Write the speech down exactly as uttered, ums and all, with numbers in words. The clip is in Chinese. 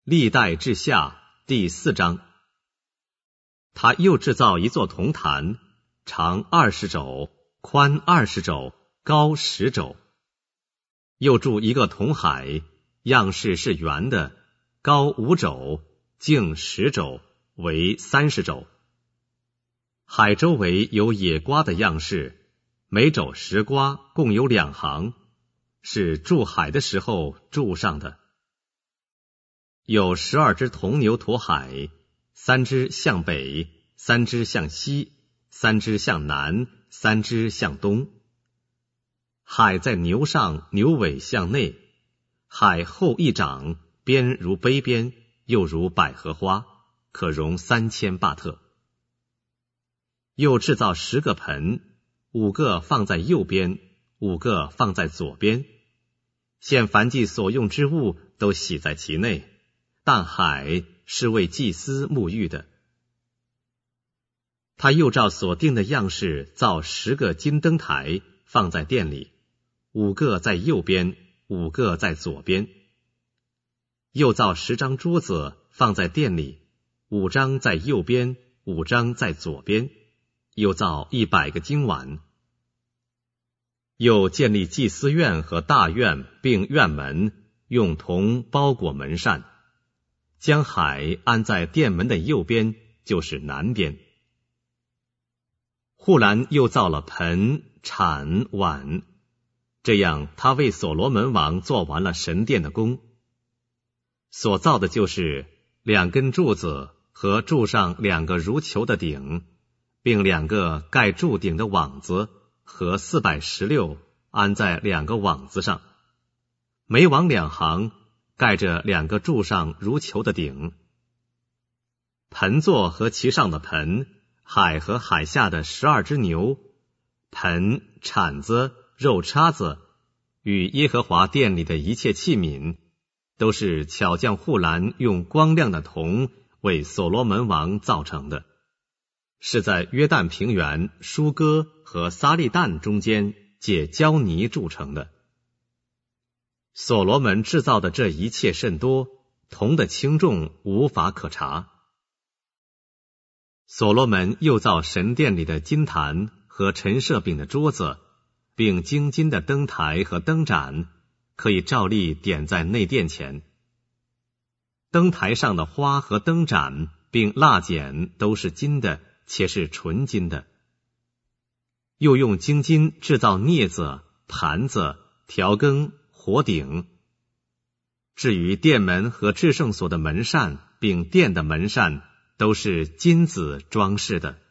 历代志下第四章。他又制造一座铜坛，长二十肘，宽二十肘，高十肘。又铸一个铜海，样式是圆的，高五肘，径十肘，为三十肘。海周围有野瓜的样式，每肘十瓜，共有两行，是筑海的时候筑上的。有十二只铜牛驮海，三只向北，三只向西，三只向南，三只向东。海在牛上，牛尾向内，海厚一掌，边如杯边，又如百合花，可容三千巴特。又制造十个盆，五个放在右边，五个放在左边，现凡祭所用之物都洗在其内，但海是为祭司沐浴的。他又照所定的样式造十个金灯台，放在殿里，五个在右边，五个在左边。又造十张桌子放在殿里，五张在右边，五张在左边。又造一百个金碗。又建立祭司院和大院，并院门，用铜包裹门扇，将海安在殿门的右边，就是南边。户兰又造了盆、铲、碗，这样他为所罗门王做完了神殿的工。所造的就是两根柱子和柱上两个如球的顶，并两个盖柱顶的网子和四百十六安在两个网子上，每网两行，盖着两个柱上如球的顶。盆座和其上的盆，海和海下的十二只牛，盆、铲子、肉叉子，与耶和华殿里的一切器皿，都是巧匠户兰用光亮的铜为所罗门王造成的，是在约旦平原、舒哥和撒利旦中间借胶泥铸成的。所罗门制造的这一切甚多，铜的轻重无法可查。所罗门又造神殿里的金坛和陈设饼的桌子，并精金的灯台和灯盏，可以照例点在内殿前。灯台上的花和灯盏并蜡剪都是金的，且是纯金的。又用精金制造镊子、盘子、调羹、火鼎。至于殿门和至圣所的门扇，并殿的门扇，都是金子装饰的。